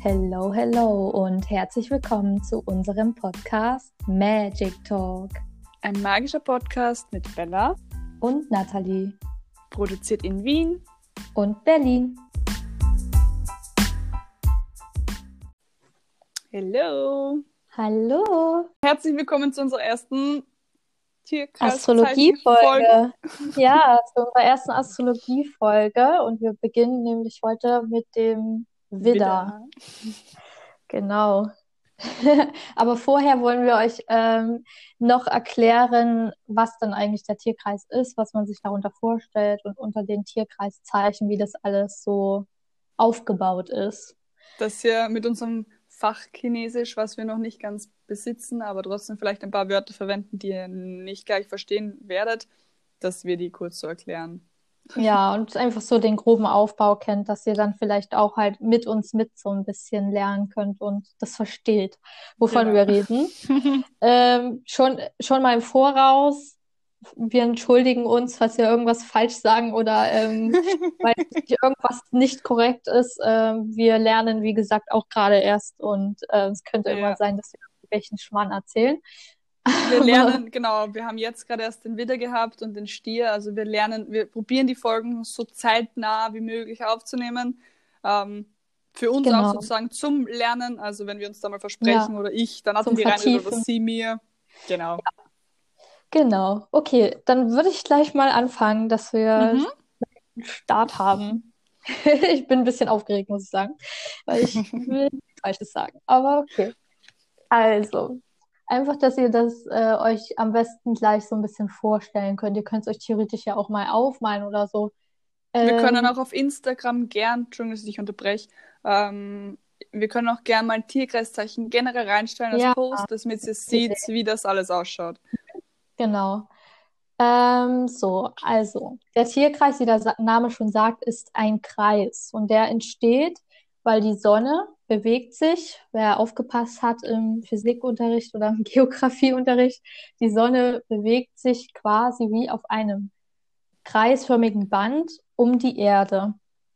Hello, hello und herzlich willkommen zu unserem Podcast Magic Talk. Ein magischer Podcast mit Bella Und Nathalie. Produziert in Wien Und Berlin. Hello. Hallo. Herzlich willkommen zu unserer ersten Astrologie-Folge. Ja, zu unserer ersten Astrologie-Folge. Und wir beginnen nämlich heute mit dem Widder. Genau. Aber vorher wollen wir euch noch erklären, was dann eigentlich der Tierkreis ist, was man sich darunter vorstellt und unter den Tierkreiszeichen, wie das alles so aufgebaut ist. Das hier mit unserem Fach Chinesisch, was wir noch nicht ganz besitzen, aber trotzdem vielleicht ein paar Wörter verwenden, die ihr nicht gleich verstehen werdet, dass wir die kurz so erklären. Ja, und einfach so den groben Aufbau kennt, dass ihr dann vielleicht auch halt mit uns mit so ein bisschen lernen könnt und das versteht, wovon wir reden. Schon mal im Voraus, wir entschuldigen uns, falls wir irgendwas falsch sagen oder weil irgendwas nicht korrekt ist. Wir lernen, wie gesagt, auch gerade erst und es könnte immer sein, dass wir irgendwelchen Schmarrn erzählen. Wir lernen, genau, wir haben jetzt gerade erst den Widder gehabt und den Stier, also wir probieren die Folgen so zeitnah wie möglich aufzunehmen. Für uns auch sozusagen zum Lernen, also wenn wir uns da mal versprechen oder ich, dann Nathalie reinredet oder sie mir. Genau. Ja. Genau, okay, dann würde ich gleich mal anfangen, dass wir einen Start haben. Ich bin ein bisschen aufgeregt, muss ich sagen, weil ich will nichts Falsches sagen, aber okay. Also, einfach, dass ihr das euch am besten gleich so ein bisschen vorstellen könnt. Ihr könnt es euch theoretisch ja auch mal aufmalen oder so. Wir können auch auf Instagram gern, Entschuldigung, dass ich dich unterbreche, wir können auch gern mal ein Tierkreiszeichen generell reinstellen als Post, damit ihr seht, wie das alles ausschaut. Genau. So, also, der Tierkreis, wie der Name schon sagt, ist ein Kreis. Und der entsteht, weil die Sonne bewegt sich, wer aufgepasst hat im Physikunterricht oder im Geografieunterricht, die Sonne bewegt sich quasi wie auf einem kreisförmigen Band um die Erde.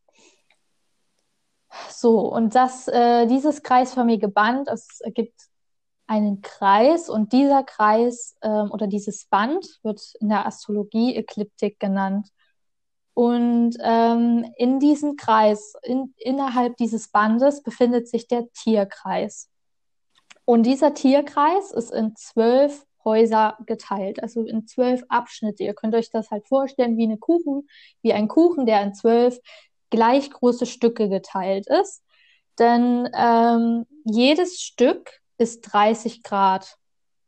So, und dieses kreisförmige Band, es ergibt einen Kreis und dieser Kreis oder dieses Band wird in der Astrologie Ekliptik genannt. Und in diesem Kreis, innerhalb dieses Bandes befindet sich der Tierkreis. Und dieser Tierkreis ist in 12 Häuser geteilt, also in 12 Abschnitte. Ihr könnt euch das halt vorstellen wie ein Kuchen, der in 12 gleich große Stücke geteilt ist. Denn jedes Stück ist 30 Grad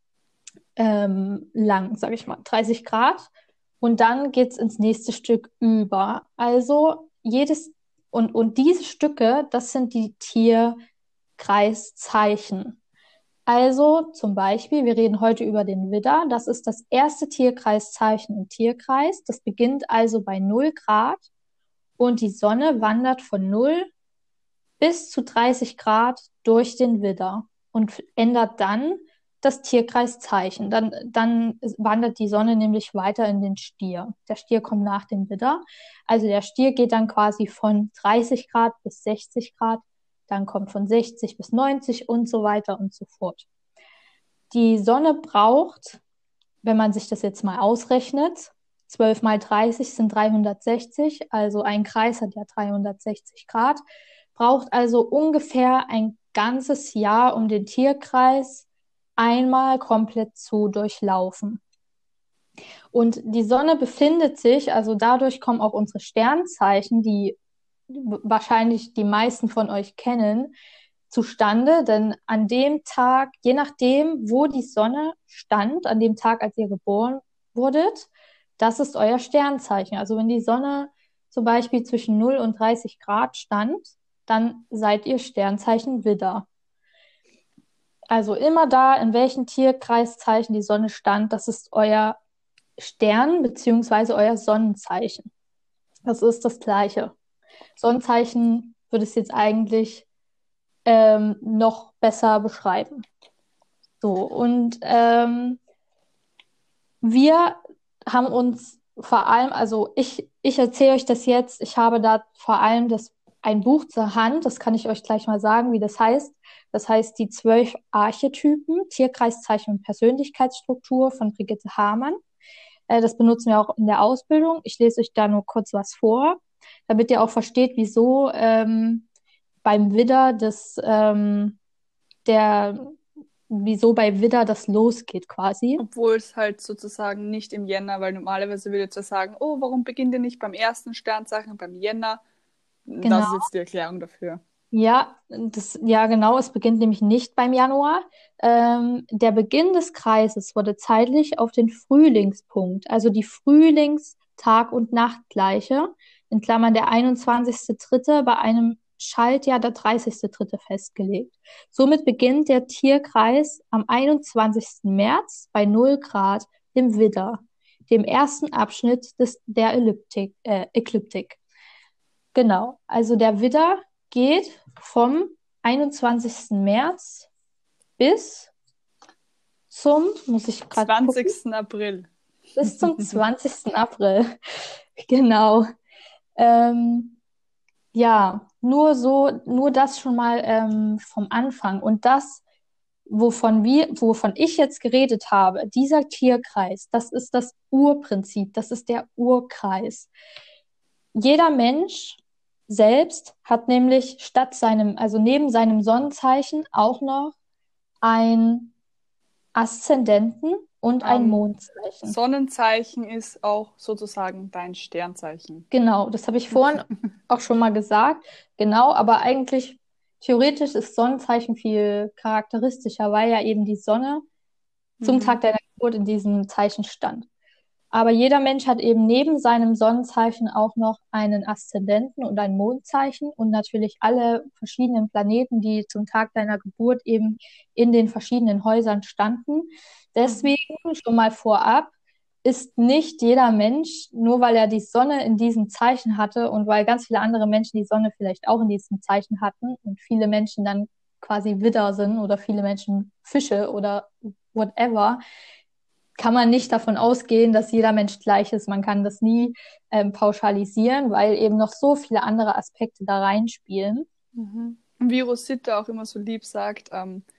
lang, sage ich mal, 30 Grad. Und dann geht es ins nächste Stück über. Also und diese Stücke, das sind die Tierkreiszeichen. Also zum Beispiel, wir reden heute über den Widder. Das ist das erste Tierkreiszeichen im Tierkreis. Das beginnt also bei 0 Grad und die Sonne wandert von 0 bis zu 30 Grad durch den Widder und ändert dann das Tierkreiszeichen. Dann wandert die Sonne nämlich weiter in den Stier. Der Stier kommt nach dem Widder. Also der Stier geht dann quasi von 30 Grad bis 60 Grad, dann kommt von 60 bis 90 und so weiter und so fort. Die Sonne braucht, wenn man sich das jetzt mal ausrechnet, 12 mal 30 sind 360, also ein Kreis hat ja 360 Grad, braucht also ungefähr ein ganzes Jahr, um den Tierkreis einmal komplett zu durchlaufen. Und die Sonne befindet sich, also dadurch kommen auch unsere Sternzeichen, die wahrscheinlich die meisten von euch kennen, zustande, denn an dem Tag, je nachdem, wo die Sonne stand, an dem Tag, als ihr geboren wurdet, das ist euer Sternzeichen. Also wenn die Sonne zum Beispiel zwischen 0 und 30 Grad stand, dann seid ihr Sternzeichen Widder. Also immer da, in welchem Tierkreiszeichen die Sonne stand, das ist euer Stern bzw. euer Sonnenzeichen. Das ist das Gleiche. Sonnenzeichen würde es jetzt eigentlich noch besser beschreiben. So, und wir haben uns vor allem, also ich erzähle euch das jetzt, ich habe da vor allem das ein Buch zur Hand, das kann ich euch gleich mal sagen, wie das heißt. Das heißt die 12 Archetypen, Tierkreiszeichen und Persönlichkeitsstruktur von Brigitte Hamann. Das benutzen wir auch in der Ausbildung. Ich lese euch da nur kurz was vor, damit ihr auch versteht, wieso beim Widder der, wieso bei Widder das losgeht quasi. Obwohl es halt sozusagen nicht im Jänner, weil normalerweise würde ich jetzt sagen, oh, warum beginnt ihr nicht beim ersten Sternzeichen, beim Jänner? Das Genau. ist jetzt die Erklärung dafür. Ja, genau. Es beginnt nämlich nicht beim Januar. Der Beginn des Kreises wurde zeitlich auf den Frühlingspunkt, also die Frühlingstag- und Nachtgleiche, in Klammern der 21.3. bei einem Schaltjahr der 30.3. festgelegt. Somit beginnt der Tierkreis am 21. März bei 0 Grad im Widder, dem ersten Abschnitt der Ekliptik. Genau, also der Widder geht vom 21. März bis muss ich gerade gucken, 20. April. bis zum 20. April. Genau. Ja, nur das schon mal vom Anfang. Und das, wovon ich jetzt geredet habe, dieser Tierkreis, das ist das Urprinzip, das ist der Urkreis. Jeder Mensch selbst hat nämlich also neben seinem Sonnenzeichen auch noch ein Aszendenten und ein Mondzeichen. Sonnenzeichen ist auch sozusagen dein Sternzeichen. Genau, das habe ich vorhin auch schon mal gesagt. Genau, aber eigentlich theoretisch ist Sonnenzeichen viel charakteristischer, weil ja eben die Sonne zum Tag deiner Geburt in diesem Zeichen stand. Aber jeder Mensch hat eben neben seinem Sonnenzeichen auch noch einen Aszendenten und ein Mondzeichen und natürlich alle verschiedenen Planeten, die zum Tag deiner Geburt eben in den verschiedenen Häusern standen. Deswegen schon mal vorab, ist nicht jeder Mensch, nur weil er die Sonne in diesem Zeichen hatte und weil ganz viele andere Menschen die Sonne vielleicht auch in diesem Zeichen hatten und viele Menschen dann quasi Widder sind oder viele Menschen Fische oder whatever, kann man nicht davon ausgehen, dass jeder Mensch gleich ist. Man kann das nie pauschalisieren, weil eben noch so viele andere Aspekte da reinspielen. Wie Rosita auch immer so lieb sagt,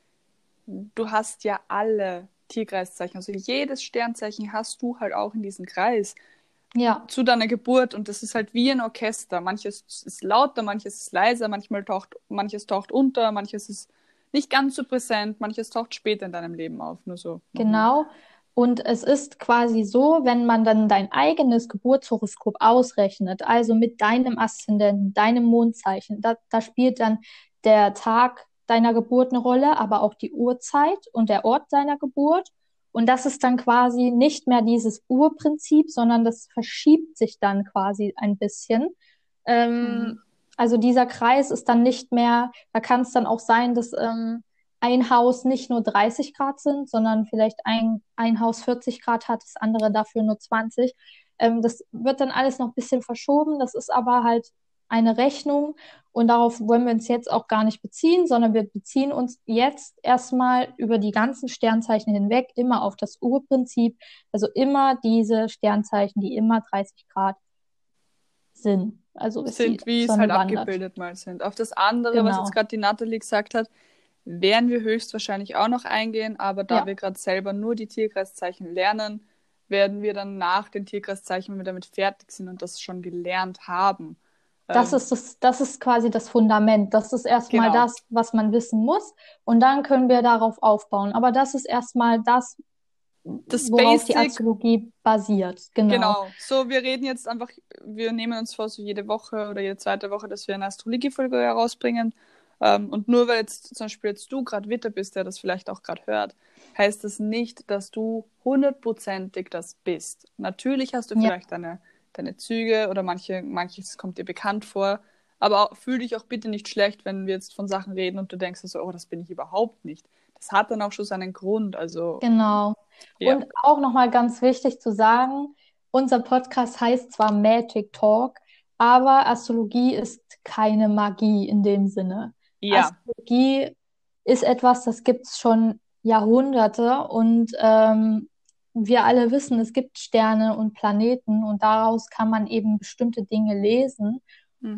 du hast ja alle Tierkreiszeichen, also jedes Sternzeichen hast du halt auch in diesem Kreis. Ja. Zu deiner Geburt und das ist halt wie ein Orchester. Manches ist lauter, manches ist leiser, manches taucht unter, manches ist nicht ganz so präsent, manches taucht später in deinem Leben auf, nur so. Genau. Und es ist quasi so, wenn man dann dein eigenes Geburtshoroskop ausrechnet, also mit deinem Aszendenten, deinem Mondzeichen, da spielt dann der Tag deiner Geburt eine Rolle, aber auch die Uhrzeit und der Ort deiner Geburt. Und das ist dann quasi nicht mehr dieses Urprinzip, sondern das verschiebt sich dann quasi ein bisschen. Also dieser Kreis ist dann nicht mehr, da kann es dann auch sein, dass ein Haus nicht nur 30 Grad sind, sondern vielleicht ein Haus 40 Grad hat, das andere dafür nur 20. Das wird dann alles noch ein bisschen verschoben. Das ist aber halt eine Rechnung und darauf wollen wir uns jetzt auch gar nicht beziehen, sondern wir beziehen uns jetzt erstmal über die ganzen Sternzeichen hinweg immer auf das Urprinzip, also immer diese Sternzeichen, die immer 30 Grad sind. Also sind, wie es halt abgebildet mal sind. Auf das andere, was jetzt gerade die Nathalie gesagt hat, werden wir höchstwahrscheinlich auch noch eingehen, aber da wir gerade selber nur die Tierkreiszeichen lernen, werden wir dann nach den Tierkreiszeichen, wenn wir damit fertig sind und das schon gelernt haben. Das ist quasi das Fundament. Das ist erstmal das, was man wissen muss. Und dann können wir darauf aufbauen. Aber das ist erstmal das worauf die Astrologie basiert. Genau. So, wir reden jetzt einfach, wir nehmen uns vor, so jede Woche oder jede zweite Woche, dass wir eine Astrologie-Folge herausbringen. Und nur weil jetzt zum Beispiel du gerade Widder bist, der das vielleicht auch gerade hört, heißt das nicht, dass du 100%ig das bist. Natürlich hast du vielleicht deine Züge oder manches kommt dir bekannt vor, aber fühl dich auch bitte nicht schlecht, wenn wir jetzt von Sachen reden und du denkst so, oh, das bin ich überhaupt nicht. Das hat dann auch schon seinen Grund, also. Genau. Ja. Und auch nochmal ganz wichtig zu sagen, unser Podcast heißt zwar Magic Talk, aber Astrologie ist keine Magie in dem Sinne. Ja. Astrologie ist etwas, das gibt es schon Jahrhunderte und wir alle wissen, es gibt Sterne und Planeten und daraus kann man eben bestimmte Dinge lesen. Und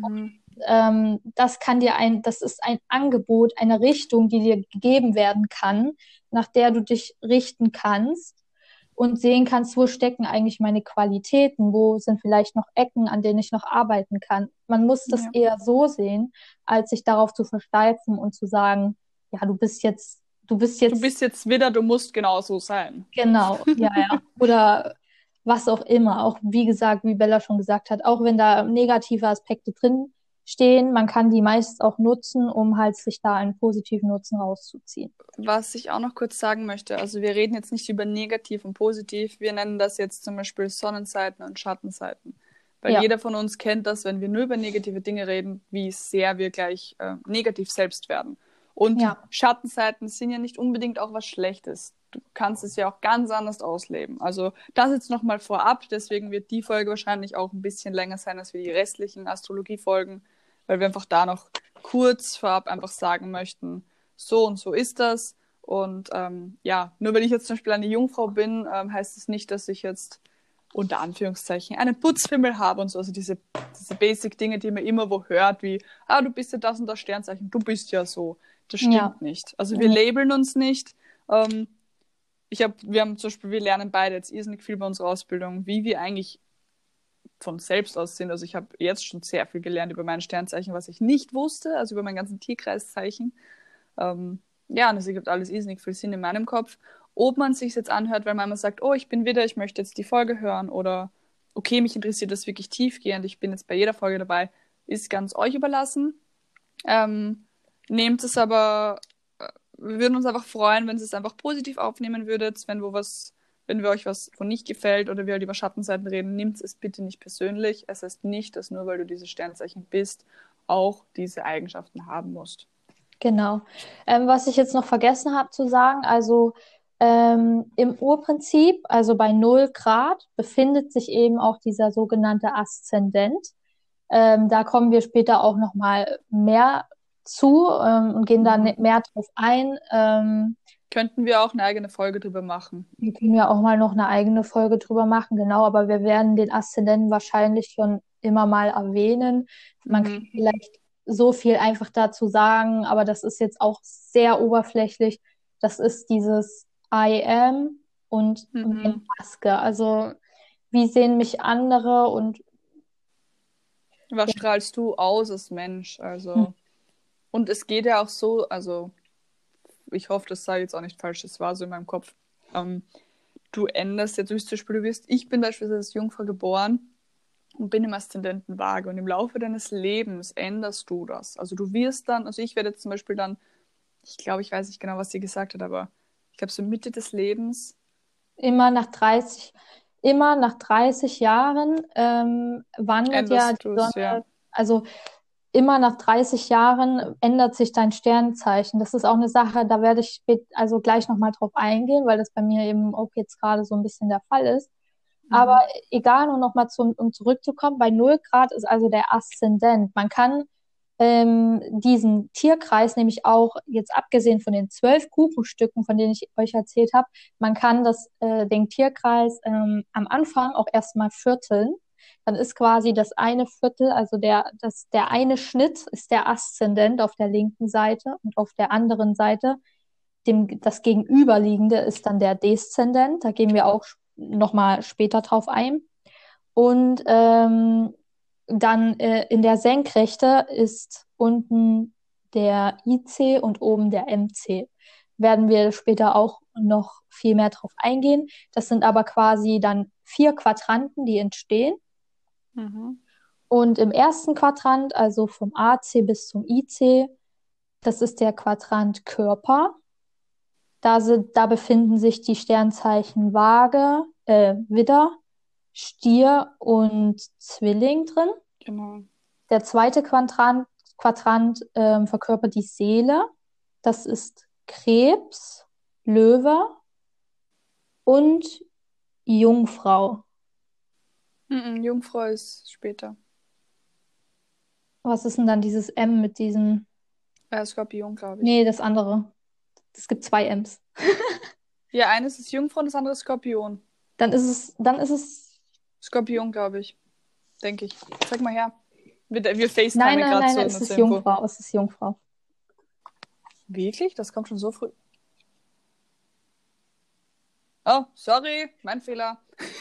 das ist ein Angebot, eine Richtung, die dir gegeben werden kann, nach der du dich richten kannst und sehen kannst, wo stecken eigentlich meine Qualitäten, wo sind vielleicht noch Ecken, an denen ich noch arbeiten kann. Man muss das Ja. eher so sehen, als sich darauf zu versteifen und zu sagen, ja, du bist Du jetzt bist jetzt wieder, du musst genau so sein. genau, ja, ja. Oder was auch immer. Auch wie gesagt, wie Bella schon gesagt hat, auch wenn da negative Aspekte drin stehen, man kann die meist auch nutzen, um halt sich da einen positiven Nutzen rauszuziehen. Was ich auch noch kurz sagen möchte, also wir reden jetzt nicht über negativ und positiv, wir nennen das jetzt zum Beispiel Sonnenseiten und Schattenseiten. Weil Ja, jeder von uns kennt das, wenn wir nur über negative Dinge reden, wie sehr wir gleich negativ selbst werden. Und ja, Schattenseiten sind ja nicht unbedingt auch was Schlechtes. Du kannst es ja auch ganz anders ausleben. Also das jetzt nochmal vorab, deswegen wird die Folge wahrscheinlich auch ein bisschen länger sein als wir die restlichen Astrologie-Folgen, weil wir einfach da noch kurz vorab einfach sagen möchten, so und so ist das. Und ja, nur weil ich jetzt zum Beispiel eine Jungfrau bin, heißt es nicht, dass ich jetzt unter Anführungszeichen einen Putzfimmel habe und so. Also diese Basic-Dinge, die man immer wo hört, wie, du bist ja das und das Sternzeichen, du bist ja so. Das ja, stimmt nicht. Also wir nee, labeln uns nicht. Ähm, wir haben zum Beispiel, wir lernen beide jetzt irrsinnig viel bei unserer Ausbildung, wie wir eigentlich von selbst aus sind. Also ich habe jetzt schon sehr viel gelernt über mein Sternzeichen, was ich nicht wusste, also über mein ganzen Tierkreiszeichen. Ja, und es ergibt alles irrsinnig viel Sinn in meinem Kopf. Ob man sich jetzt anhört, weil man immer sagt, oh, ich bin wieder, ich möchte jetzt die Folge hören oder okay, mich interessiert das wirklich tiefgehend, ich bin jetzt bei jeder Folge dabei, ist ganz euch überlassen. Nehmt es aber, wir würden uns einfach freuen, wenn ihr es einfach positiv aufnehmen würdet, wenn wir euch was von nicht gefällt oder wir halt über Schattenseiten reden, nehmt es bitte nicht persönlich. Es heißt nicht, dass nur weil du dieses Sternzeichen bist, auch diese Eigenschaften haben musst. genau. Was ich jetzt noch vergessen habe zu sagen, also im Urprinzip, also bei 0 Grad, befindet sich eben auch dieser sogenannte Aszendent. Da kommen wir später auch noch mal mehr zu und gehen da Mhm. mehr drauf ein. Könnten wir auch eine eigene Folge drüber machen. Wir können ja auch mal noch eine eigene Folge drüber machen, genau, aber wir werden den Aszendenten wahrscheinlich schon immer mal erwähnen. Man kann Mhm. vielleicht so viel einfach dazu sagen, aber das ist jetzt auch sehr oberflächlich. Das ist dieses I am und meine Mhm. Maske. Also, wie sehen mich andere und Was ja, strahlst du aus als Mensch? Also, und es geht ja auch so, also ich hoffe, das sei jetzt auch nicht falsch, das war so in meinem Kopf. Ähm, Du änderst jetzt, wie zum Beispiel, ich bin beispielsweise als Jungfrau geboren und bin im Aszendenten Waage und im Laufe deines Lebens änderst du das. Also du wirst dann, also ich werde jetzt zum Beispiel dann, ich glaube, ich weiß nicht genau, was sie gesagt hat, aber ich glaube, so Mitte des Lebens immer nach 30, immer nach 30 Jahren wandert ja änderst die du es, ja. Sonne, also immer nach 30 Jahren ändert sich dein Sternzeichen. Das ist auch eine Sache, da werde ich also gleich nochmal drauf eingehen, weil das bei mir eben auch jetzt gerade so ein bisschen der Fall ist. Aber Mhm. egal, nur nochmal um zurückzukommen, bei 0 Grad ist also der Aszendent. Man kann diesen Tierkreis, nämlich auch jetzt abgesehen von den 12 Kuchenstücken, von denen ich euch erzählt habe, man kann den Tierkreis am Anfang auch erstmal vierteln. Dann ist quasi das eine Viertel, also der eine Schnitt ist der Aszendent auf der linken Seite und auf der anderen Seite das Gegenüberliegende ist dann der Deszendent. Da gehen wir auch nochmal später drauf ein. Und dann in der Senkrechte ist unten der IC und oben der MC. Werden wir später auch noch viel mehr drauf eingehen. Das sind aber quasi dann 4 Quadranten, die entstehen. Mhm. Und im ersten Quadrant, also vom AC bis zum IC, das ist der Quadrant Körper. Da befinden sich die Sternzeichen Waage, Widder, Stier und Zwilling drin. Genau. Der zweite Quadrant verkörpert die Seele. Das ist Krebs, Löwe und Jungfrau. Mhm. Jungfrau ist später. Was ist denn dann dieses M mit diesem? Skorpion, glaube ich. Nee, das andere. Es gibt 2 Ms. Ja, eines ist Jungfrau und das andere ist Skorpion. Dann ist es Skorpion, glaube ich. Denke ich. Zeig mal her. Wir Nein, FaceTimen nein, gerade nein, so es nur ist zur Info. Jungfrau, es ist Jungfrau. Wirklich? Das kommt schon so früh. Oh, sorry, mein Fehler.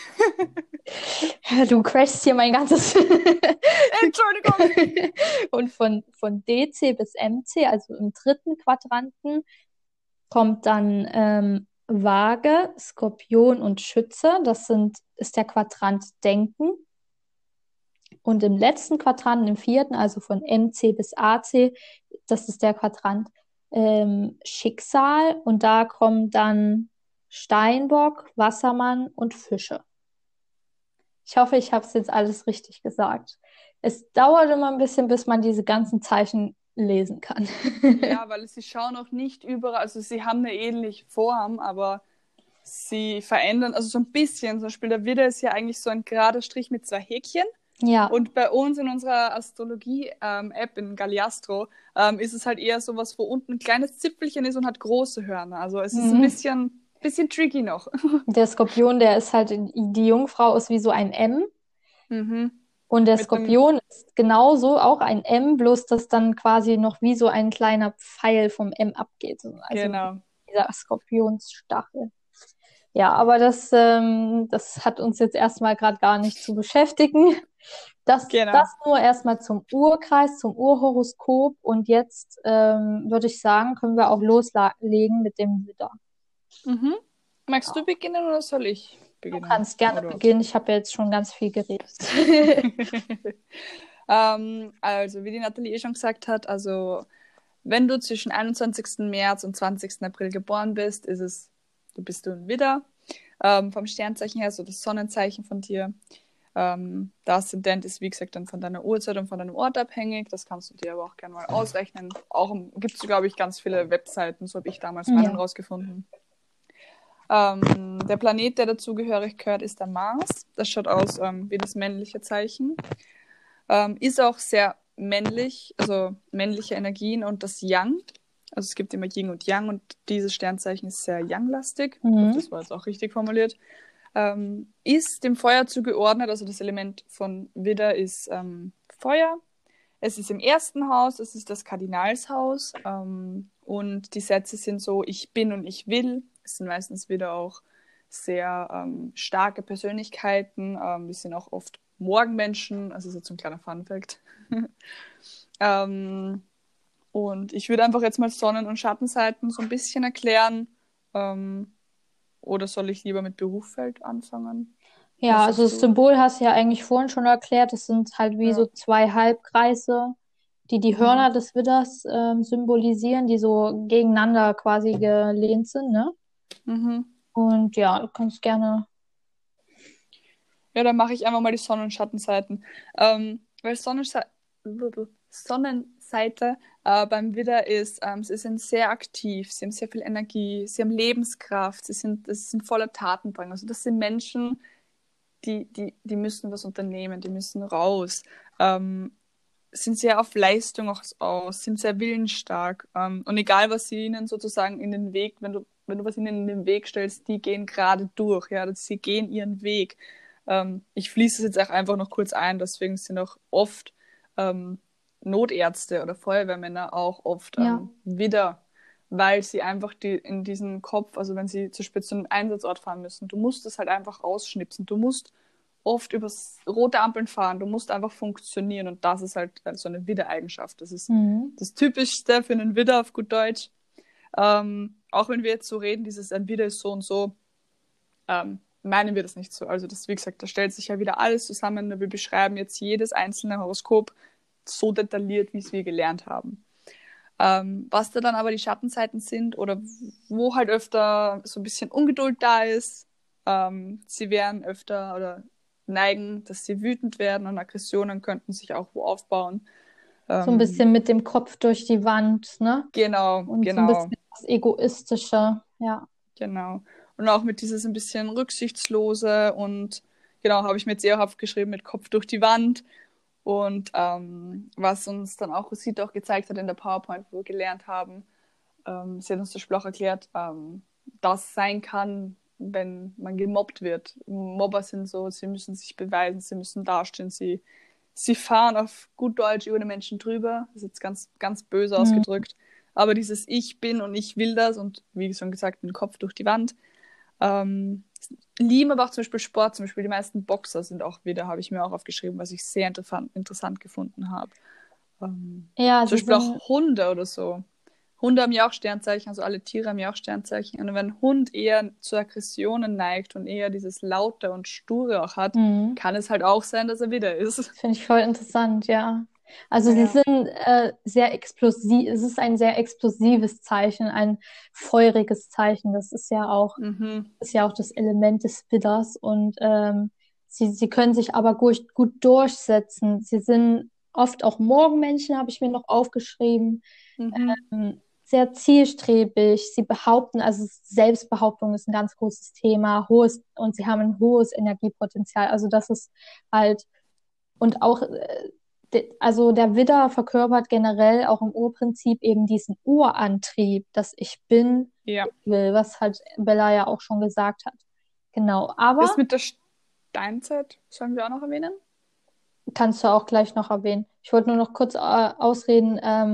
Du crashst hier mein ganzes. Entschuldigung. Und von DC bis MC, also im dritten Quadranten, kommt dann Waage, Skorpion und Schütze. Ist der Quadrant Denken. Und im letzten Quadranten, im vierten, also von MC bis AC, das ist der Quadrant Schicksal. Und da kommen dann Steinbock, Wassermann und Fische. Ich hoffe, ich habe es jetzt alles richtig gesagt. Es dauert immer ein bisschen, bis man diese ganzen Zeichen lesen kann. Ja, weil sie schauen auch nicht überall, also sie haben eine ähnliche Form, aber sie verändern, also so ein bisschen, zum Beispiel der Widder ist ja eigentlich so ein gerader Strich mit zwei Häkchen. Ja. Und bei uns in unserer Astrologie-App in Galliastro ist es halt eher so was, wo unten ein kleines Zipfelchen ist und hat große Hörner. Also es ist ein bisschen tricky noch. Der Skorpion, der ist halt, die Jungfrau ist wie so ein M. Mhm. Und der Mit einem, Skorpion ist genauso auch ein M, bloß dass dann quasi noch wie so ein kleiner Pfeil vom M abgeht. Also genau. dieser Skorpionsstachel. Ja, aber das hat uns jetzt erstmal gerade gar nicht zu beschäftigen. Das Genau. nur erstmal zum Urkreis, zum Urhoroskop. Und jetzt würde ich sagen, können wir auch loslegen mit dem Widder. Mhm. Magst du beginnen oder soll ich Du beginnen? kannst gerne Oder? beginnen. Ich habe ja jetzt schon ganz viel geredet. Also, wie die Nathalie schon gesagt hat, also wenn du zwischen 21. März und 20. April geboren bist, bist du ein Widder. Vom Sternzeichen her, so das Sonnenzeichen von dir. Der Aszendent ist, wie gesagt, dann von deiner Uhrzeit und von deinem Ort abhängig. Das kannst du dir aber auch gerne mal ausrechnen. Auch gibt es, glaube ich, ganz viele Webseiten. So habe ich damals meinen rausgefunden. Der Planet, der dazugehörig gehört, ist der Mars. Das schaut aus wie das männliche Zeichen. Ist auch sehr männlich, also männliche Energien und das Yang. Also es gibt immer Yin und Yang und dieses Sternzeichen ist sehr Yang-lastig. Ich hoffe, das war jetzt auch richtig formuliert. Ist dem Feuer zugeordnet, also das Element von Widder ist Feuer. Es ist im ersten Haus, es ist das Kardinalshaus und die Sätze sind so, ich bin und ich will. Es sind meistens wieder auch sehr starke Persönlichkeiten. Wir sind auch oft Morgenmenschen, also so ein kleiner Funfact. Und ich würde einfach jetzt mal Sonnen- und Schattenseiten so ein bisschen erklären. Oder soll ich lieber mit Berufsfeld anfangen? Ja, Was also sagst das du? Symbol hast du ja eigentlich vorhin schon erklärt. Das sind halt wie so Ja. zwei Halbkreise, die Mhm. Hörner des Widders symbolisieren, die so gegeneinander quasi gelehnt sind, ne? Mhm. Und ja, du kannst gerne. Ja, dann mache ich einfach mal die Sonnen- und Schattenseiten. Weil Sonnenseite beim Widder ist, sie sind sehr aktiv, sie haben sehr viel Energie, sie haben Lebenskraft, das sind voller Tatendrang. Also das sind Menschen, die müssen was unternehmen, die müssen raus. Sind sehr auf Leistung auch aus, sind sehr willensstark. Und egal, was sie ihnen sozusagen in den Weg, wenn du was ihnen in den Weg stellst, die gehen gerade durch, ja, sie gehen ihren Weg. Ich fließe es jetzt auch einfach noch kurz ein, deswegen sind auch oft Notärzte oder Feuerwehrmänner auch oft Ja. Widder, weil sie einfach in diesem Kopf, also wenn sie zum Beispiel zu einem Einsatzort fahren müssen, du musst es halt einfach ausschnipsen, du musst oft über rote Ampeln fahren, du musst einfach funktionieren und das ist halt so eine Widder-Eigenschaft. Das ist Mhm. das Typischste für einen Widder auf gut Deutsch. Auch wenn wir jetzt so reden, ein Widder ist so und so, meinen wir das nicht so. Also das, wie gesagt, da stellt sich ja wieder alles zusammen. Wir beschreiben jetzt jedes einzelne Horoskop so detailliert, wie es wir gelernt haben. Was da dann aber die Schattenseiten sind oder wo halt öfter so ein bisschen Ungeduld da ist, sie werden öfter oder neigen, dass sie wütend werden und Aggressionen könnten sich auch wo aufbauen. So ein bisschen mit dem Kopf durch die Wand, ne? Genau, Und so ein genau, bisschen das Egoistische, ja. genau. Und auch mit dieses ein bisschen Rücksichtslose und genau, habe ich mir jetzt eher aufgeschrieben mit Kopf durch die Wand. Und was uns dann auch Rosita auch gezeigt hat in der PowerPoint, wo wir gelernt haben, sie hat uns das Spiel auch erklärt, das sein kann, wenn man gemobbt wird. Mobber sind so, sie müssen sich beweisen, sie müssen dastehen, sie sie fahren auf gut Deutsch über den Menschen drüber. Das ist jetzt ganz, ganz böse ausgedrückt. Aber dieses Ich bin und ich will das und wie schon gesagt, mit dem Kopf durch die Wand. Lieben aber auch zum Beispiel Sport, zum Beispiel die meisten Boxer sind auch wieder, habe ich mir auch aufgeschrieben, was ich sehr interessant gefunden habe. Ja, Zum sie Beispiel sind, auch Hunde oder so. Hunde haben ja auch Sternzeichen, also alle Tiere haben ja auch Sternzeichen. Und wenn ein Hund eher zu Aggressionen neigt und eher dieses Laute und Sture auch hat, kann es halt auch sein, dass er Widder ist. finde ich voll interessant, ja. Also sie Ja. sind sehr explosiv, es ist ein sehr explosives Zeichen, ein feuriges Zeichen. Das Mhm. ist ja auch das Element des Widders und sie können sich aber gut durchsetzen. Sie sind oft auch Morgenmenschen, habe ich mir noch aufgeschrieben. Mhm. Sehr zielstrebig. Sie behaupten, also Selbstbehauptung ist ein ganz großes Thema, und sie haben ein hohes Energiepotenzial. Also das ist halt, und auch, also der Widder verkörpert generell auch im Urprinzip eben diesen Urantrieb, dass ich bin, Ja. ich will, was halt Bella ja auch schon gesagt hat. Genau, Das aber mit der Steinzeit sollen wir auch noch erwähnen? kannst du auch gleich noch erwähnen. Ich wollte nur noch kurz ausreden,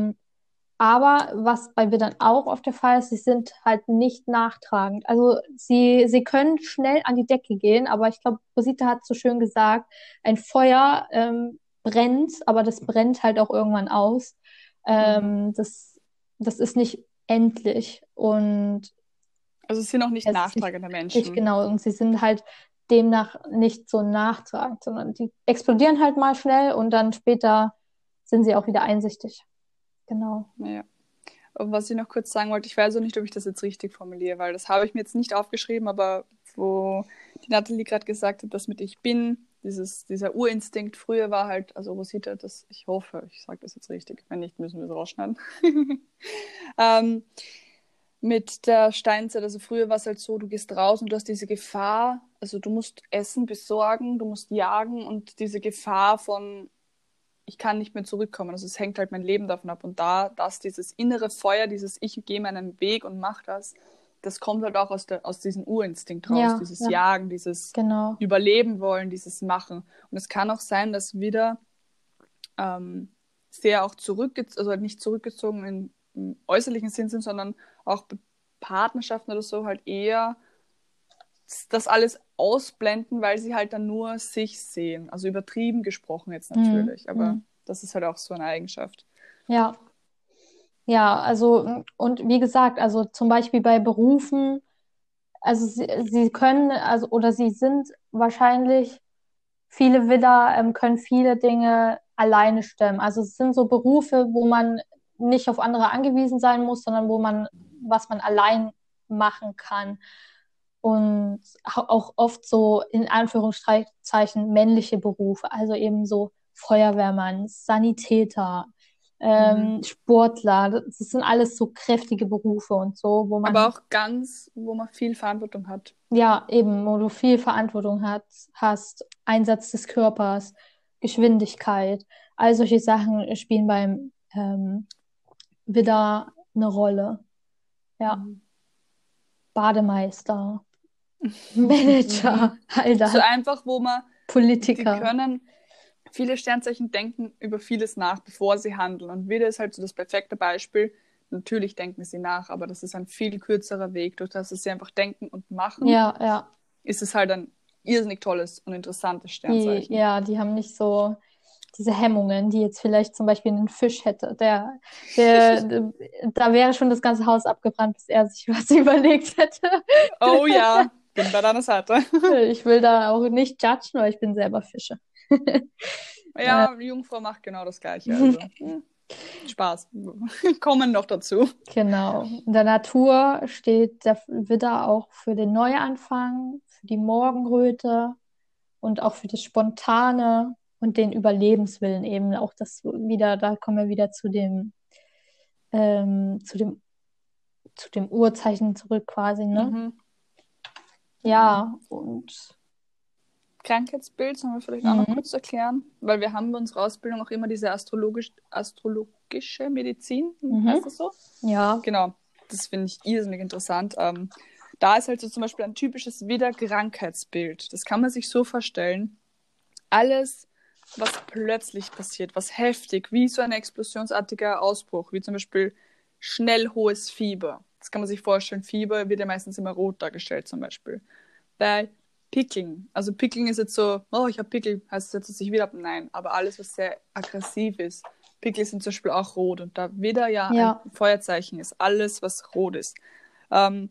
aber was bei Widdern auch oft der Fall ist, sie sind halt nicht nachtragend. Also sie können schnell an die Decke gehen, aber ich glaube, Rosita hat so schön gesagt, ein Feuer brennt, aber das brennt halt auch irgendwann aus. Mhm. Das ist nicht endlich und Also es sind auch nicht es ist nicht nachtragende endlich, Menschen. genau. Und sie sind halt demnach nicht so nachtragend, sondern die explodieren halt mal schnell und dann später sind sie auch wieder einsichtig. Genau. Ja. Und was ich noch kurz sagen wollte, ich weiß auch nicht, ob ich das jetzt richtig formuliere, weil das habe ich mir jetzt nicht aufgeschrieben, aber wo die Nathalie gerade gesagt hat, das mit Ich bin, dieser Urinstinkt früher war halt, also Rosita, das, ich hoffe, ich sage das jetzt richtig, wenn nicht, müssen wir es rausschneiden. ähm, mit der Steinzeit, also früher war es halt so, du gehst raus und du hast diese Gefahr, also du musst Essen besorgen, du musst jagen und diese Gefahr von ich kann nicht mehr zurückkommen. Also es hängt halt mein Leben davon ab. Und dass dieses innere Feuer, dieses Ich gehe meinen Weg und mach das, das kommt halt auch aus diesem Urinstinkt raus, Ja, dieses ja, Jagen, dieses genau. Überleben wollen, dieses Machen. Und es kann auch sein, dass wieder sehr auch also halt nicht zurückgezogen im äußerlichen Sinn sind, sondern auch bei Partnerschaften oder so halt eher das alles ausblenden, weil sie halt dann nur sich sehen. Also übertrieben gesprochen jetzt Mhm. natürlich, aber Mhm. das ist halt auch so eine Eigenschaft. Ja, ja, also, und wie gesagt, also zum Beispiel bei Berufen, also sie können, also, oder sie sind wahrscheinlich, viele Widder können viele Dinge alleine stemmen. Also es sind so Berufe, wo man nicht auf andere angewiesen sein muss, sondern was man allein machen kann. Und auch oft so in Anführungszeichen männliche Berufe, also eben so Feuerwehrmann, Sanitäter, Mhm. Sportler, das sind alles so kräftige Berufe und so, wo Aber man, auch ganz, wo man viel Verantwortung hat. ja, eben, wo du viel Verantwortung hast, Einsatz des Körpers, Geschwindigkeit, all solche Sachen spielen beim Widder eine Rolle. Ja, Mhm. Bademeister, Manager, Mhm. all So das, einfach, die Politiker. können, viele Sternzeichen denken über vieles nach, bevor sie handeln. Und Widder ist halt so das perfekte Beispiel. Natürlich denken sie nach, aber das ist ein viel kürzerer Weg. Durch das sie einfach denken und machen, Ja, ja. ist es halt ein irrsinnig tolles und interessantes Sternzeichen. Die haben nicht so diese Hemmungen, die jetzt vielleicht zum Beispiel ein Fisch hätte. Da wäre schon das ganze Haus abgebrannt, bis er sich was überlegt hätte. Oh ja, bin bei deiner Seite. Ich will da auch nicht judgen, weil ich bin selber Fische. Äh, Ja, Jungfrau macht genau das Gleiche. Also Spaß. Kommen noch dazu. genau. In der Natur steht der Widder auch für den Neuanfang, für die Morgenröte und auch für das Spontane und den Überlebenswillen eben. Auch das wieder, da kommen wir wieder ähm, zu dem, zu dem Urzeichen zurück quasi, ne? Mhm. Ja, und Krankheitsbild sollen wir vielleicht auch noch mhm, kurz erklären, weil wir haben bei unserer Ausbildung auch immer diese astrologische Medizin, heißt mhm, das so? ja, Genau, das finde ich irrsinnig interessant. Da ist halt so zum Beispiel ein typisches Widder-Krankheitsbild. Das kann man sich so vorstellen. Alles, was plötzlich passiert, was heftig, wie so ein explosionsartiger Ausbruch, wie zum Beispiel schnell hohes Fieber. Das kann man sich vorstellen, Fieber wird ja meistens immer rot dargestellt zum Beispiel. Bei Pickeln, also Pickeln ist jetzt so, oh, ich habe Pickel, heißt das jetzt, dass ich wieder habe? Nein, aber alles, was sehr aggressiv ist. Pickel sind zum Beispiel auch rot und da wieder ja ein Ja, Feuerzeichen ist, alles, was rot ist. Habe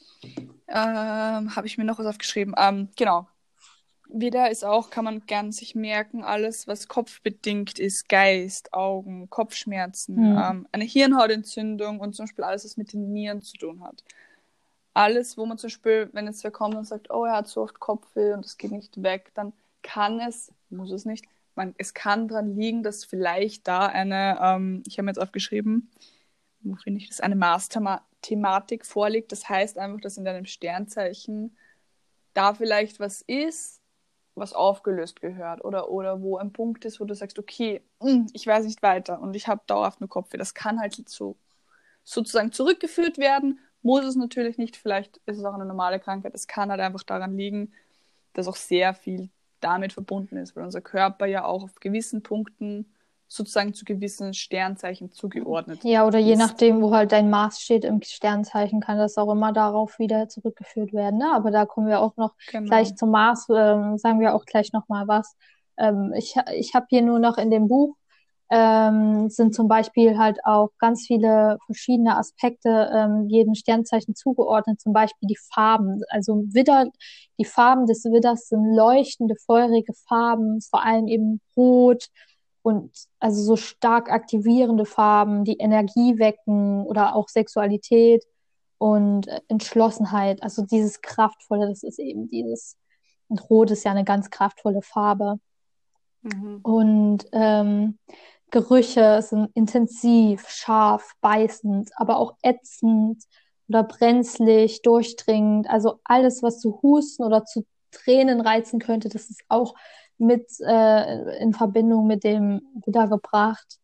ich mir noch was aufgeschrieben? Genau. Wieder ist auch, kann man gern sich merken, alles, was kopfbedingt ist, Geist, Augen, Kopfschmerzen, eine Hirnhautentzündung und zum Beispiel alles, was mit den Nieren zu tun hat. Alles, wo man zum Beispiel, wenn jetzt wer kommt und sagt, oh, er hat so oft Kopfweh und es geht nicht weg, dann kann es, muss es nicht, es kann daran liegen, dass vielleicht da eine, ich habe mir jetzt aufgeschrieben, wo finde ich das, eine Mars-Thematik vorliegt. Das heißt einfach, dass in deinem Sternzeichen da vielleicht was ist, was aufgelöst gehört oder wo ein Punkt ist, wo du sagst, okay, ich weiß nicht weiter und ich habe dauerhaft nur Kopfweh. Das kann halt so sozusagen zurückgeführt werden, muss es natürlich nicht, vielleicht ist es auch eine normale Krankheit. Es kann halt einfach daran liegen, dass auch sehr viel damit verbunden ist, weil unser Körper ja auch auf gewissen Punkten sozusagen zu gewissen Sternzeichen zugeordnet ja, oder je ist. nachdem, wo halt dein Mars steht im Sternzeichen, kann das auch immer darauf wieder zurückgeführt werden. Ne? Aber da kommen wir auch noch Genau. gleich zum Mars, sagen wir auch gleich nochmal was. Ich habe hier nur noch in dem Buch sind zum Beispiel halt auch ganz viele verschiedene Aspekte jedem Sternzeichen zugeordnet, zum Beispiel die Farben. Also Widder, die Farben des Widders sind leuchtende, feurige Farben, vor allem eben rot und also so stark aktivierende Farben, die Energie wecken oder auch Sexualität und Entschlossenheit. Also dieses Kraftvolle, das ist eben dieses, und Rot ist ja eine ganz kraftvolle Farbe. Mhm. Und Gerüche sind intensiv, scharf, beißend, aber auch ätzend oder brenzlig, durchdringend. Also alles, was zu Husten oder zu Tränen reizen könnte, das ist auch mit in Verbindung mit dem Buddha gebracht.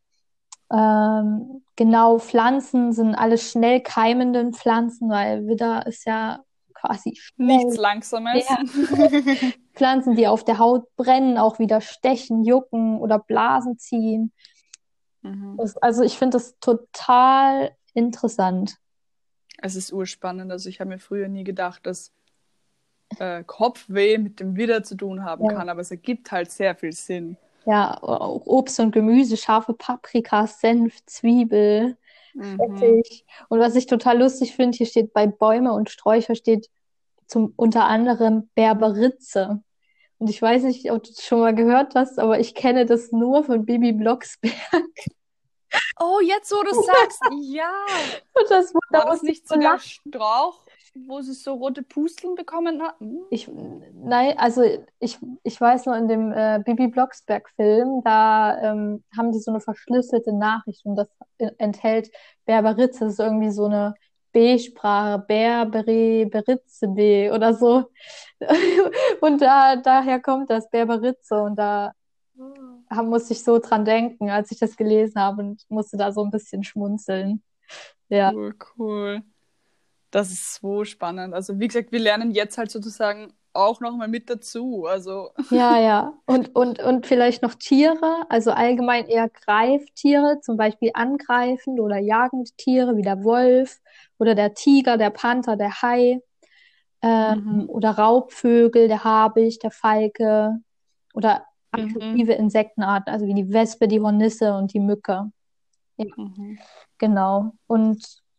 Genau, Pflanzen sind alle schnell keimenden Pflanzen, weil Widder ist ja quasi Nichts schnell. Langsames. Ja, Pflanzen, die auf der Haut brennen, auch wieder stechen, jucken oder Blasen ziehen. Mhm. Also ich finde das total interessant. Es ist urspannend. Also ich habe mir früher nie gedacht, dass Kopfweh mit dem Widder zu tun haben Ja, kann, aber es ergibt halt sehr viel Sinn. ja, auch Obst und Gemüse, scharfe Paprika, Senf, Zwiebel, Mhm. Essig. Und was ich total lustig finde, hier steht bei Bäume und Sträucher steht unter anderem Berberitze. Und ich weiß nicht, ob du das schon mal gehört hast, aber ich kenne das nur von Bibi Blocksberg. Oh, jetzt wo du sagst, ja. Und da War das musste ich nicht so sogar lachen. Strauch, wo sie so rote Pusteln bekommen hat? Nein, also ich weiß nur in dem Bibi Blocksberg-Film, da haben die so eine verschlüsselte Nachricht und das enthält Berberitze, das ist irgendwie so eine B-Sprache, Berbere, Beritze B oder so. Und daher kommt das Berberitze und musste ich so dran denken, als ich das gelesen habe und musste da so ein bisschen schmunzeln. Ja. Cool, cool. Das ist so spannend. Also wie gesagt, wir lernen jetzt halt sozusagen auch nochmal mit dazu. Also, Ja, ja. Und vielleicht noch Tiere, also allgemein eher Greiftiere, zum Beispiel angreifende oder jagende Tiere wie der Wolf oder der Tiger, der Panther, der Hai, mhm, oder Raubvögel, der Habicht, der Falke oder mhm, aggressive Insektenarten, also wie die Wespe, die Hornisse und die Mücke. Ja, mhm, genau. Und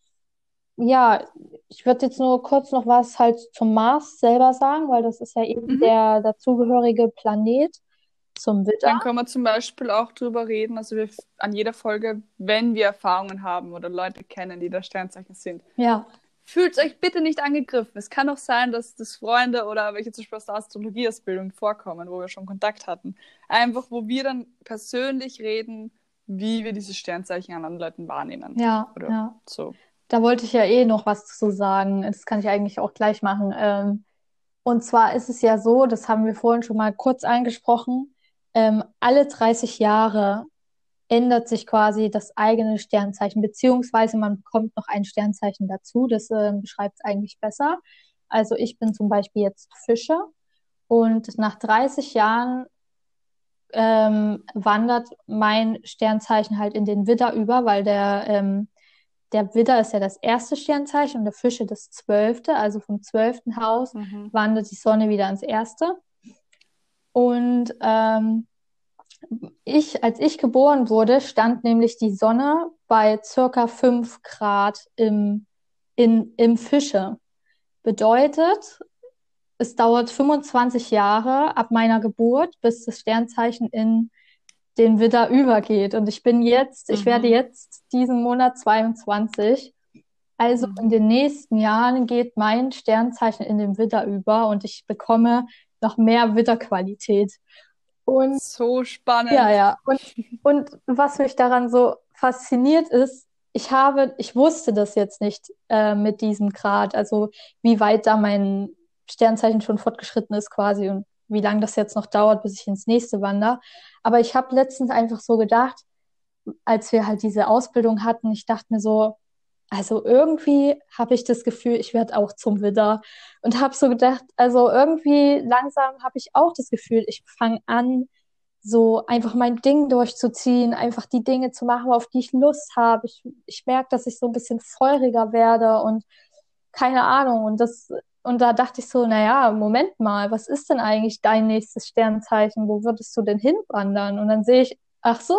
ja, ich würde jetzt nur kurz noch was halt zum Mars selber sagen, weil das ist ja eben mhm. der dazugehörige Planet zum Widder. Dann können wir zum Beispiel auch drüber reden, also wir an jeder Folge, wenn wir Erfahrungen haben oder Leute kennen, die das Sternzeichen sind. Ja, Fühlt euch bitte nicht angegriffen. Es kann auch sein, dass das Freunde oder welche zum Beispiel aus der Astrologieausbildung vorkommen, wo wir schon Kontakt hatten. Einfach, wo wir dann persönlich reden, wie wir diese Sternzeichen an anderen Leuten wahrnehmen. ja, Oder ja. so. Da wollte ich ja eh noch was zu sagen. Das kann ich eigentlich auch gleich machen. Und zwar ist es ja so, das haben wir vorhin schon mal kurz angesprochen, alle 30 Jahre ändert sich quasi das eigene Sternzeichen, beziehungsweise man bekommt noch ein Sternzeichen dazu. Das beschreibt es eigentlich besser. Also ich bin zum Beispiel jetzt Fische und nach 30 Jahren wandert mein Sternzeichen halt in den Widder über, weil der Widder ist ja das erste Sternzeichen und der Fische das 12. Also vom 12. Haus Mhm. wandert die Sonne wieder ins erste. Und als ich geboren wurde, stand nämlich die Sonne bei circa 5 Grad im Fische. Bedeutet, es dauert 25 Jahre ab meiner Geburt, bis das Sternzeichen in den Widder übergeht. Und ich werde Mhm. jetzt diesen Monat 22. Also in Mhm. den nächsten Jahren geht mein Sternzeichen in den Widder über und ich bekomme noch mehr Widderqualität. Und So ja, spannend. ja. Und was mich daran so fasziniert ist, ich wusste das jetzt nicht mit diesem Grad, also wie weit da mein Sternzeichen schon fortgeschritten ist quasi und wie lange das jetzt noch dauert, bis ich ins nächste wandere. Aber ich habe letztens einfach so gedacht, als wir halt diese Ausbildung hatten, ich dachte mir so, also irgendwie habe ich das Gefühl, ich werde auch zum Widder und habe so gedacht, also irgendwie langsam habe ich auch das Gefühl, ich fange an, so einfach mein Ding durchzuziehen, einfach die Dinge zu machen, auf die ich Lust habe. Ich merke, dass ich so ein bisschen feuriger werde und keine Ahnung. Und da dachte ich so, naja, Moment mal, was ist denn eigentlich dein nächstes Sternzeichen? Wo würdest du denn hinwandern? Und dann sehe ich, ach so,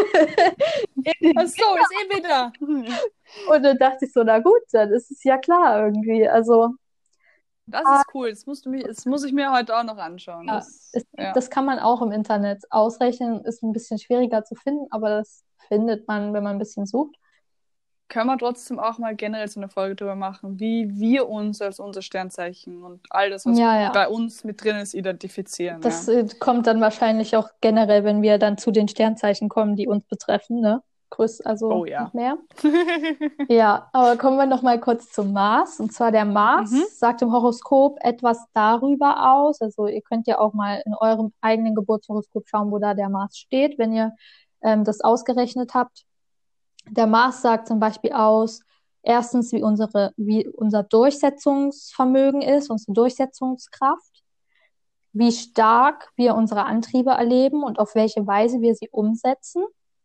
Ach so, ist eh wieder. und dann dachte ich so, na gut, dann ist es ja klar irgendwie. Also, Das ist cool. Das muss ich mir heute auch noch anschauen. ja, Ja. das kann man auch im Internet ausrechnen, ist ein bisschen schwieriger zu finden, aber das findet man, wenn man ein bisschen sucht. Können wir trotzdem auch mal generell so eine Folge drüber machen, wie wir uns als unser Sternzeichen und all das, was Ja, ja. bei uns mit drin ist, identifizieren, ja. Das kommt dann wahrscheinlich auch generell, wenn wir dann zu den Sternzeichen kommen, die uns betreffen, ne? Also Oh noch ja. mehr. Ja, aber kommen wir noch mal kurz zum Mars. Und zwar der Mhm. Mars sagt im Horoskop etwas darüber aus. Also ihr könnt ja auch mal in eurem eigenen Geburtshoroskop schauen, wo da der Mars steht, wenn ihr das ausgerechnet habt. Der Mars sagt zum Beispiel aus, erstens, wie unser Durchsetzungsvermögen ist, unsere Durchsetzungskraft, wie stark wir unsere Antriebe erleben und auf welche Weise wir sie umsetzen.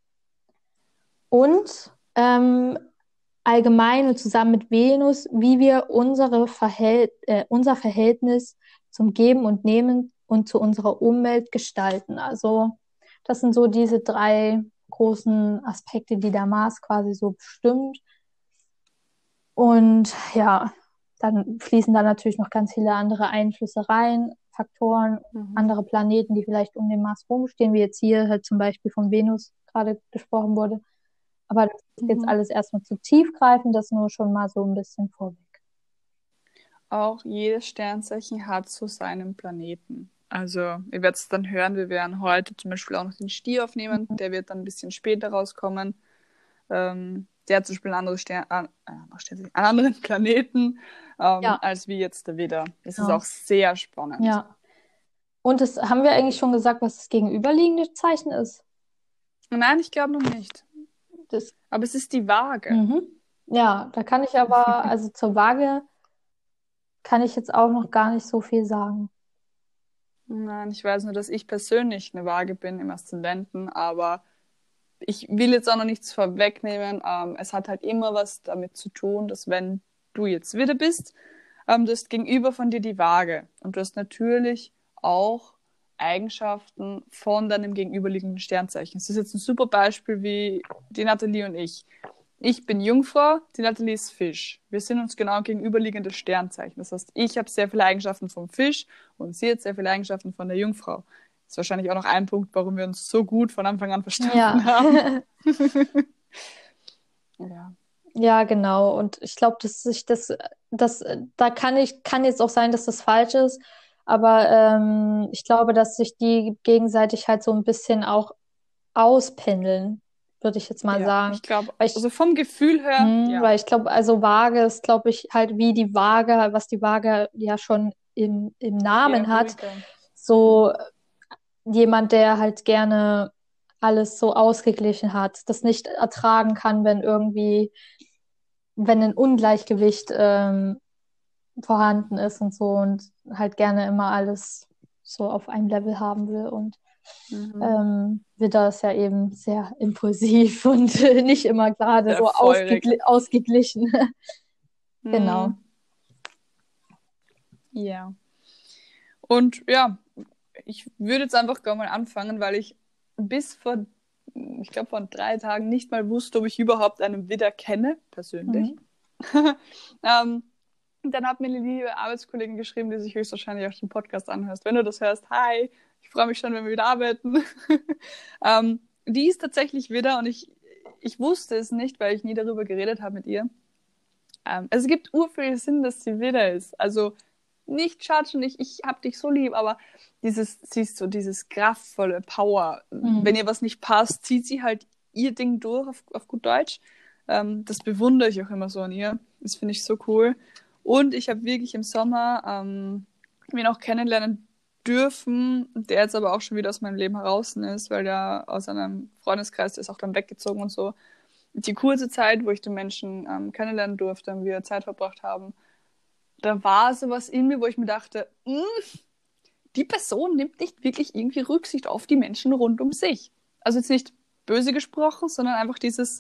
Und allgemein und zusammen mit Venus, wie wir unser Verhältnis zum Geben und Nehmen und zu unserer Umwelt gestalten. Also das sind so diese drei großen Aspekte, die der Mars quasi so bestimmt. Und ja, dann fließen da natürlich noch ganz viele andere Einflüsse rein, Faktoren, Mhm. andere Planeten, die vielleicht um den Mars rumstehen, wie jetzt hier halt zum Beispiel von Venus gerade gesprochen wurde. Aber das ist jetzt Mhm. alles erstmal zu tiefgreifend, das nur schon mal so ein bisschen vorweg. Auch jedes Sternzeichen hat so seinen Planeten. Also, ihr werdet es dann hören, wir werden heute zum Beispiel auch noch den Stier aufnehmen, der wird dann ein bisschen später rauskommen. Der hat zum Beispiel ein anderes einen anderen Planeten Ja, als wie jetzt der Widder. Das ist genau. auch sehr spannend. Ja. Und das haben wir eigentlich schon gesagt, was das gegenüberliegende Zeichen ist. Nein, ich glaube noch nicht. Das, Aber es ist die Waage. mhm. Ja, da kann ich aber, also zur Waage kann ich jetzt auch noch gar nicht so viel sagen. Nein, ich weiß nur, dass ich persönlich eine Waage bin im Aszendenten, aber ich will jetzt auch noch nichts vorwegnehmen. Es hat halt immer was damit zu tun, dass wenn du jetzt wieder bist, du hast gegenüber von dir die Waage und du hast natürlich auch Eigenschaften von deinem gegenüberliegenden Sternzeichen. Es ist jetzt ein super Beispiel wie die Nathalie und ich. Ich bin Jungfrau, die Nathalie ist Fisch. Wir sind uns genau gegenüberliegende Sternzeichen. Das heißt, ich habe sehr viele Eigenschaften vom Fisch und sie hat sehr viele Eigenschaften von der Jungfrau. Das ist wahrscheinlich auch noch ein Punkt, warum wir uns so gut von Anfang an Ja. verstanden haben. Ja. Ja, genau. Und ich glaube, da kann jetzt auch sein, dass das falsch ist, aber ich glaube, dass sich die gegenseitig halt so ein bisschen auch auspendeln, würde ich jetzt mal Ja, sagen. ich glaube, Weil ich, also vom Gefühl her, ja, weil ich glaube, also Waage ist, glaube ich, halt wie die Waage, was die Waage ja schon im Namen eher hat, ruhiger. so Mhm. jemand, der halt gerne alles so ausgeglichen hat, das nicht ertragen kann, wenn ein Ungleichgewicht vorhanden ist und so und halt gerne immer alles so auf einem Level haben will. Und Widder ist ja eben sehr impulsiv und nicht immer gerade Sehr so feurig. ausgeglichen. Genau. Ja. Und ja, ich würde jetzt einfach gar mal anfangen, weil ich bis vor, ich glaube, vor 3 Tagen nicht mal wusste, ob ich überhaupt einen Widder kenne, persönlich. Dann hat mir eine liebe Arbeitskollegin geschrieben, die sich höchstwahrscheinlich auch den Podcast anhört. Wenn du das hörst, hi, ich freue mich schon, wenn wir wieder arbeiten. Die ist tatsächlich Widder und ich wusste es nicht, weil ich nie darüber geredet habe mit ihr. Es gibt urviel Sinn, dass sie Widder ist. Also nicht judgen, ich hab dich so lieb, aber siehst du, dieses kraftvolle Power. Wenn ihr was nicht passt, zieht sie halt ihr Ding durch, auf gut Deutsch. Das bewundere ich auch immer so an ihr. Das finde ich so cool. Und ich habe wirklich im Sommer ihn auch kennenlernen dürfen, der jetzt aber auch schon wieder aus meinem Leben heraus ist, weil der aus einem Freundeskreis, der ist auch dann weggezogen und so. Die kurze Zeit, wo ich den Menschen kennenlernen durfte und wir Zeit verbracht haben, da war sowas in mir, wo ich mir dachte, die Person nimmt nicht wirklich irgendwie Rücksicht auf die Menschen rund um sich. Also jetzt nicht böse gesprochen, sondern einfach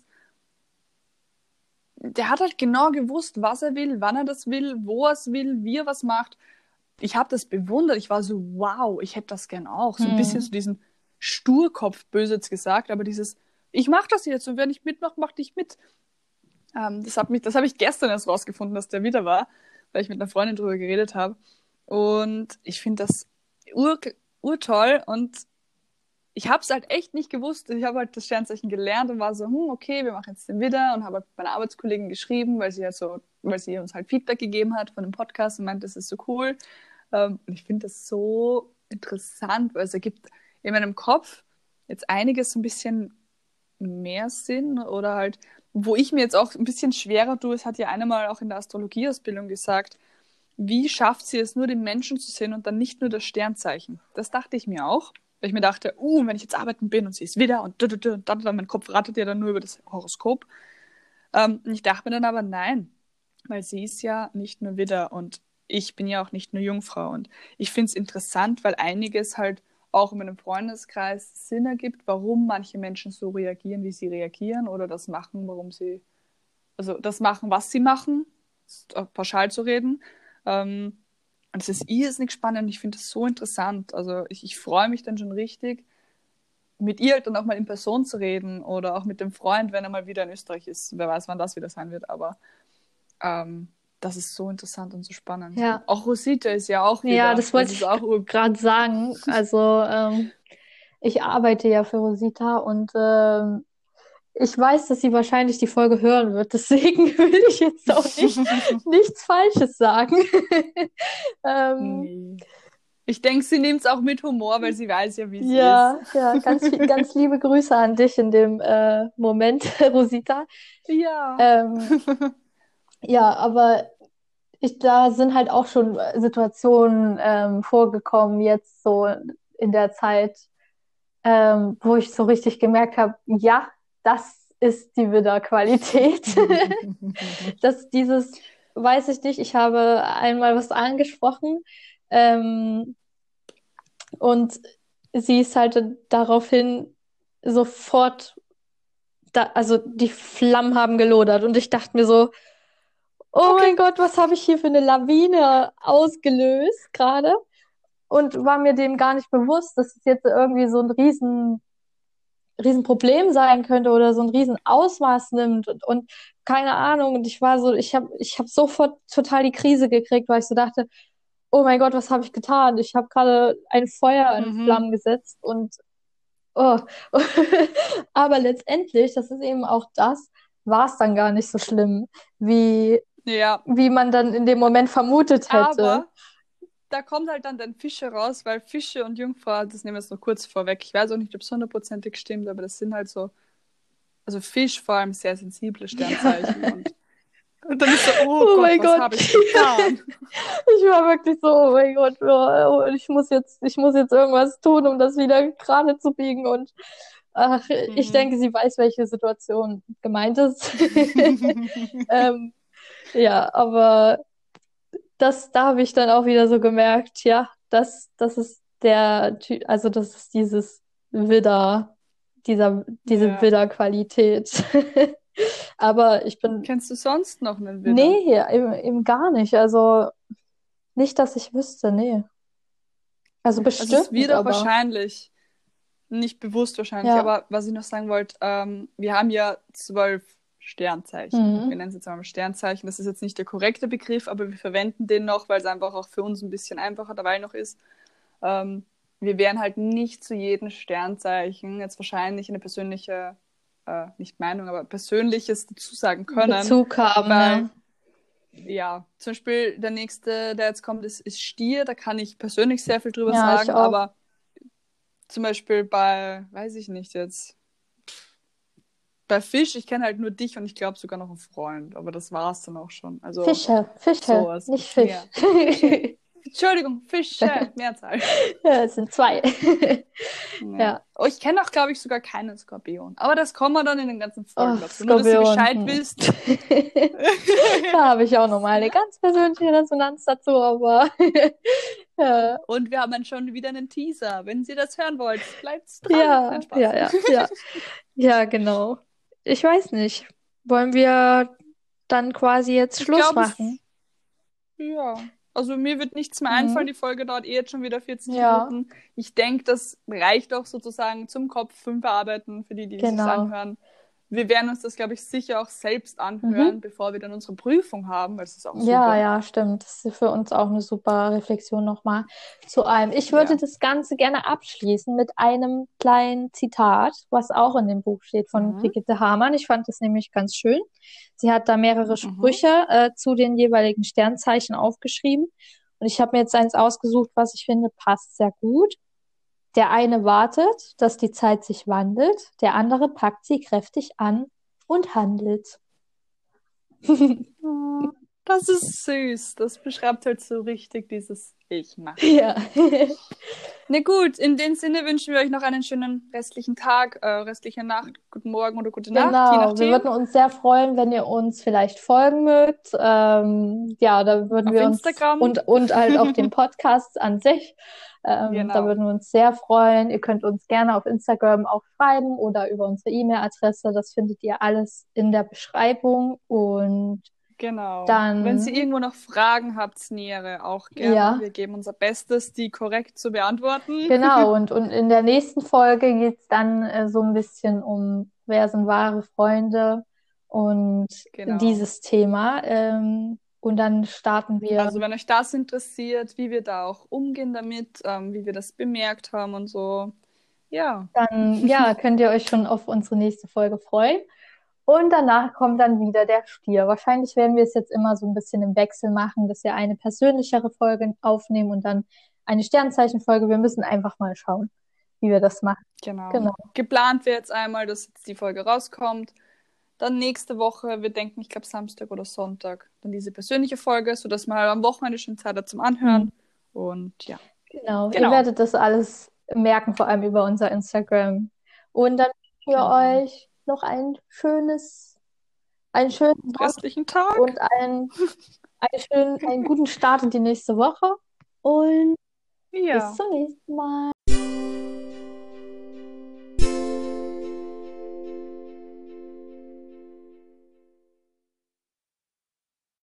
der hat halt genau gewusst, was er will, wann er das will, wo er es will, wie er was macht. Ich habe das bewundert. Ich war so, wow, ich hätte das gern auch. So ein bisschen so diesen Sturkopf, böse jetzt gesagt, aber dieses, ich mache das jetzt und wer nicht mitmacht, macht nicht mit. Das habe ich gestern erst rausgefunden, dass der wieder war, weil ich mit einer Freundin drüber geredet habe. Und ich finde das urtoll und ich habe es halt echt nicht gewusst. Ich habe halt das Sternzeichen gelernt und war so, okay, wir machen jetzt den Widder und habe halt meiner Arbeitskollegin geschrieben, weil sie uns halt Feedback gegeben hat von dem Podcast und meint, das ist so cool. Und ich finde das so interessant, weil es ergibt in meinem Kopf jetzt einiges so ein bisschen mehr Sinn oder halt, wo ich mir jetzt auch ein bisschen schwerer tue, es hat ja einer mal auch in der Astrologieausbildung gesagt, wie schafft sie es nur, den Menschen zu sehen und dann nicht nur das Sternzeichen? Das dachte ich mir auch, weil ich mir dachte, wenn ich jetzt arbeiten bin und sie ist wieder und dann mein Kopf rattert ja dann nur über das Horoskop. Ich dachte mir dann aber, nein, weil sie ist ja nicht nur Widder und ich bin ja auch nicht nur Jungfrau und ich finde es interessant, weil einiges halt auch in meinem Freundeskreis Sinn ergibt, warum manche Menschen so reagieren, wie sie reagieren oder das machen, das machen, was sie machen, pauschal zu reden. Und es ist irrsinnig spannend und ich finde es so interessant. Also ich freue mich dann schon richtig, mit ihr halt dann auch mal in Person zu reden oder auch mit dem Freund, wenn er mal wieder in Österreich ist. Wer weiß, wann das wieder sein wird, aber das ist so interessant und so spannend. Ja. Auch Rosita ist ja auch wieder. Ja, das wollte ich gerade sagen. Also ich arbeite ja für Rosita und ich weiß, dass sie wahrscheinlich die Folge hören wird. Deswegen will ich jetzt auch nichts Falsches sagen. Nee. Ich denke, sie nimmt es auch mit Humor, weil sie weiß ja, wie es ist. Ja, ganz liebe Grüße an dich in dem Moment, Rosita. Ja. Ja, aber da sind halt auch schon Situationen vorgekommen, jetzt so in der Zeit, wo ich so richtig gemerkt habe, ja, das ist die Widder-Qualität. Weiß ich nicht, ich habe einmal was angesprochen und sie ist halt daraufhin sofort, also die Flammen haben gelodert und ich dachte mir so, oh mein Gott, was habe ich hier für eine Lawine ausgelöst gerade? Und war mir dem gar nicht bewusst, dass es jetzt irgendwie so ein riesen Problem sein könnte oder so ein riesen Ausmaß nimmt und keine Ahnung. Und ich hab sofort total die Krise gekriegt, weil ich so dachte, oh mein Gott, was habe ich getan? Ich habe gerade ein Feuer in Flammen gesetzt und oh. Aber letztendlich, das ist eben auch das, war es dann gar nicht so schlimm, wie man dann in dem Moment vermutet hätte. Aber da kommt halt dann dein Fische raus, weil Fische und Jungfrau, das nehmen wir jetzt noch kurz vorweg. Ich weiß auch nicht, ob es 100%ig stimmt, aber das sind halt so, also Fisch vor allem sehr sensible Sternzeichen. Und dann ist so, oh Gott, mein was habe ich getan? Ich war wirklich so, oh mein Gott, ich muss jetzt irgendwas tun, um das wieder gerade zu biegen. Und ich denke, sie weiß, welche Situation gemeint ist. Ja, aber da habe ich dann auch wieder so gemerkt, ja, das ist also das ist dieses Widder, diese Ja. Widder-Qualität. Aber ich bin, Kennst du sonst noch einen Widder? nee, eben gar nicht. Also nicht, dass ich wüsste, nee. Also Also es bestimmt, wird auch aber wahrscheinlich, nicht bewusst wahrscheinlich, ja. aber was ich noch sagen wollte, wir haben ja 12 Sternzeichen. Wir Mhm. nennen es jetzt einmal Sternzeichen. Das ist jetzt nicht der korrekte Begriff, aber wir verwenden den noch, weil es einfach auch für uns ein bisschen einfacher dabei noch ist. Wir werden halt nicht zu jedem Sternzeichen jetzt wahrscheinlich eine persönliche, nicht Meinung, aber Persönliches dazu sagen können, Bezug haben, weil ja. ja, zum Beispiel der nächste, der jetzt kommt, ist Stier. Da kann ich persönlich sehr viel drüber Ja, ich sagen, auch. aber zum Beispiel bei, weiß ich nicht jetzt, bei Fisch, ich kenne halt nur dich und ich glaube sogar noch einen Freund, aber das war's dann auch schon. Also Fische, sowas. nicht Fisch. Ja. Fische. Entschuldigung, Fische, Mehrzahl. Ja, es sind zwei. Ja. Ja. Oh, ich kenne auch, glaube ich, sogar keinen Skorpion. Aber das kommen wir dann in den ganzen Folgen Oh, dazu. Nur, dass ihr Skorpion. Bescheid wisst. Da habe ich auch nochmal eine ganz persönliche Resonanz dazu, aber ja, Und wir haben dann schon wieder einen Teaser. Wenn ihr das hören wollt, bleibt dran. Nein, ja, Spaß. ja. Ja, genau. Ich weiß nicht. Wollen wir dann quasi jetzt Ich Schluss glaube, machen? ja. Also mir wird nichts mehr Mhm. einfallen. Die Folge dauert jetzt schon wieder 40 Ja, Minuten. Ich denke, das reicht auch sozusagen zum Kopf 5 bearbeiten für die, die sich genau. anhören. Wir werden uns das, glaube ich, sicher auch selbst anhören, Mhm. bevor wir dann unsere Prüfung haben, weil es ist auch Ja, super. ja, stimmt. Das ist für uns auch eine super Reflexion nochmal zu allem. Ich würde Ja. das Ganze gerne abschließen mit einem kleinen Zitat, was auch in dem Buch steht von Mhm. Brigitte Hamann. Ich fand das nämlich ganz schön. Sie hat da mehrere Mhm. Sprüche zu den jeweiligen Sternzeichen aufgeschrieben. Und ich habe mir jetzt eins ausgesucht, was ich finde, passt sehr gut. Der eine wartet, dass die Zeit sich wandelt, der andere packt sie kräftig an und handelt. Oh, das ist süß. Das beschreibt halt so richtig dieses Ich mache. Ja. Na gut, in dem Sinne wünschen wir euch noch einen schönen restlichen Tag, restliche Nacht, guten Morgen oder gute Nacht, je Genau, wir nachdem. würden uns sehr freuen, wenn ihr uns vielleicht folgen mögt. Ja, da würden Auf wir uns Instagram. und halt auf dem Podcast an sich. Genau. Da würden wir uns sehr freuen. Ihr könnt uns gerne auf Instagram auch schreiben oder über unsere E-Mail-Adresse. Das findet ihr alles in der Beschreibung. Und Genau. dann, Wenn ihr irgendwo noch Fragen habt, nähere auch gerne. ja, Wir geben unser Bestes, die korrekt zu beantworten. genau. Und in der nächsten Folge geht es dann so ein bisschen um, wer sind wahre Freunde und Genau. dieses Thema. Und dann starten wir. Also wenn euch das interessiert, wie wir da auch umgehen damit, wie wir das bemerkt haben und so, ja. Dann ja, könnt ihr euch schon auf unsere nächste Folge freuen. Und danach kommt dann wieder der Stier. Wahrscheinlich werden wir es jetzt immer so ein bisschen im Wechsel machen, dass wir eine persönlichere Folge aufnehmen und dann eine Sternzeichenfolge. Wir müssen einfach mal schauen, wie wir das machen. Genau. Geplant wäre jetzt einmal, dass jetzt die Folge rauskommt. Dann nächste Woche, wir denken, ich glaube Samstag oder Sonntag, dann diese persönliche Folge, sodass man halt am Wochenende schon Zeit hat zum Anhören. Und ja. Genau. Ihr werdet das alles merken, vor allem über unser Instagram. Und dann wünschen wir euch noch einen schönen restlichen Tag und einen guten Start in die nächste Woche. Und bis zum nächsten Mal.